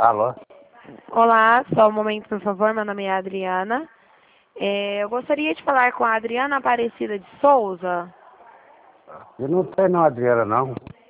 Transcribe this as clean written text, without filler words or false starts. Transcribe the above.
Alô? Olá, só um momento, por favor. Meu nome é Adriana. Eu gostaria de falar com a Adriana Aparecida de Souza. Eu não tenho não, Adriana, não.